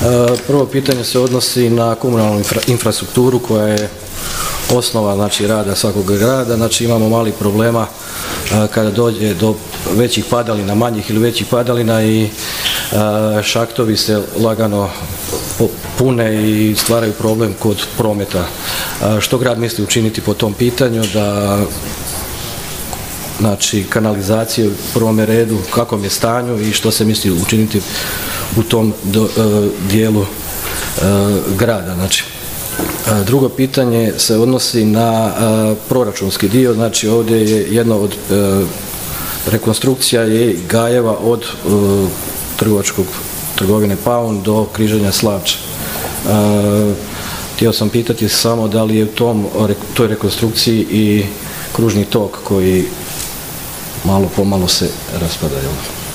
Prvo pitanje se odnosi na komunalnu infrastrukturu koja je osnova, znači, rada svakog grada. Znači, imamo malih problema kada dođe do većih padalina, manjih ili većih padalina i šahtovi se lagano pune i stvaraju problem kod prometa. Što grad misli učiniti po tom pitanju, da znači kanalizaciju u prvome redu, u kakvom je stanju i što se misli učiniti u tom dijelu grada. Znači, drugo pitanje se odnosi na proračunski dio. Znači, ovdje je jedna od rekonstrukcija je Gajeva od trgovine Paun do križanja Slavče. Htio sam pitati samo da li je u toj rekonstrukciji i kružni tok koji malo pomalo se raspada.